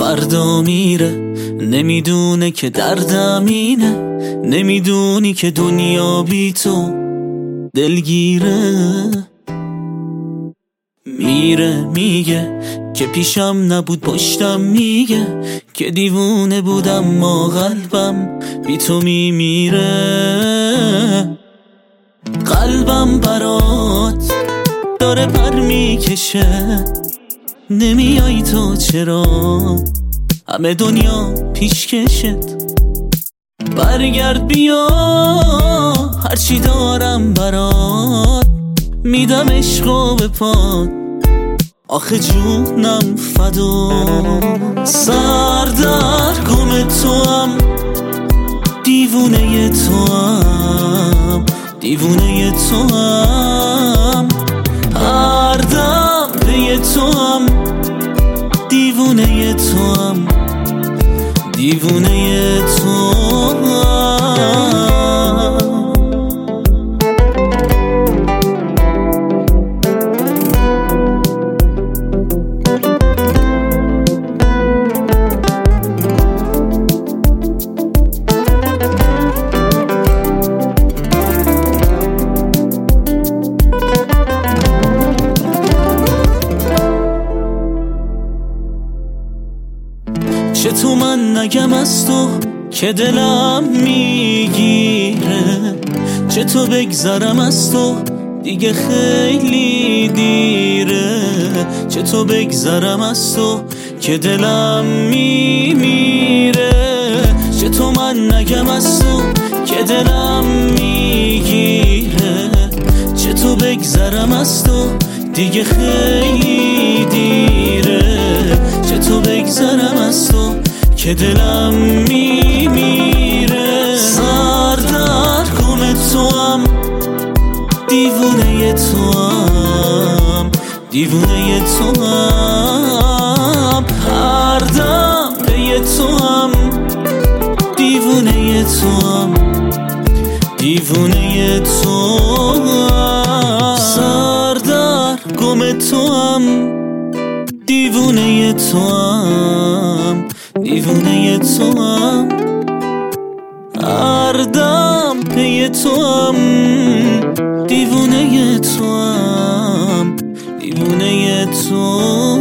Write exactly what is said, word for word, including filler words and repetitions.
فردا میره نمیدونه که دردم اینه، نمیدونی که دنیا بی تو دلگیره. میره میگه که پیشم نبود پشتم، میگه که دیوونه بودم ما قلبم بی تو میمیره. قلبم برات داره پر میکشه، نمیای تو چرا؟ همه دنیا پیشکشت. برگرد بیا هرچی دارم برات میدم عشقو به پات، آخه جونم فدا. سردرگم تو هم دیوونه تو هم دیوونه تو هم هر دم پی تو هم دیوونه تو هم دیوونه تو هم. چه تو من نگم از تو که دلم میگیره، چه تو بگذرم از تو دیگه خیلی دیره، چه تو بگذرم از تو که دلم میمیره. چه تو من نگم از تو که دلم میگیره، چه تو بگذرم از تو دیگه خیلی دیره، چه تو بگذرم از تو که دلم میمیره. سردرگم تو هم دیوونه تو هم دیوونه تو هم هر دم پی تو هم دیوونه تو هم دیوونه تو هم. سردرگم تو هم دیوونه تو هم دیوونه تو هم هر دم پی تو هم دیوونه تو هم دیوونه تو